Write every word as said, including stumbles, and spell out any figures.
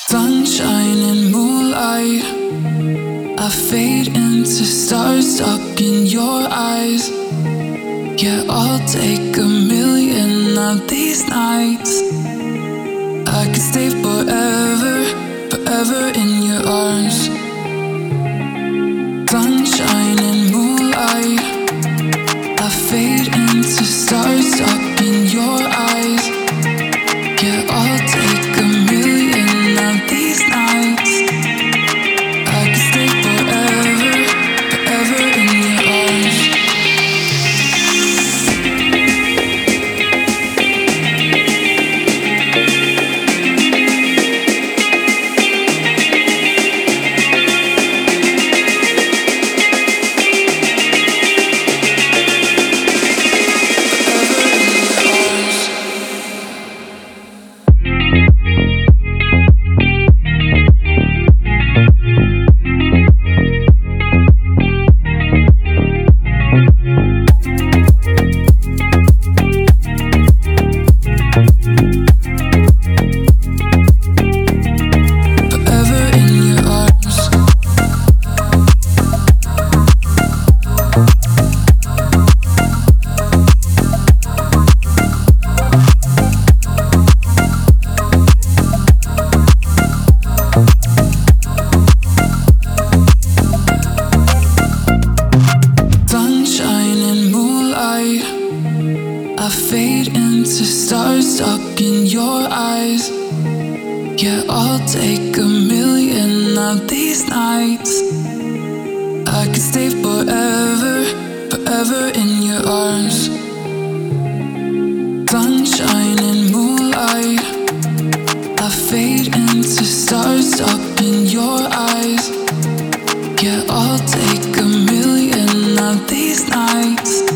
Sunshine and moonlight, I fade into stars stuck in your eyes. Yeah, I'll take a million of these nights. I could stay forever, forever in your arms. Sunshine and moonlight, I fade into stars stuck in your eyes. Yeah, I'll take a million of these nights. I could stay forever, forever in your arms. I fade into stars stuck in your eyes. Yeah, I'll take a million of these nights. I could stay forever, forever in your arms. Sunshine and moonlight, I fade into stars stuck in your eyes. Yeah, I'll take a million of these nights.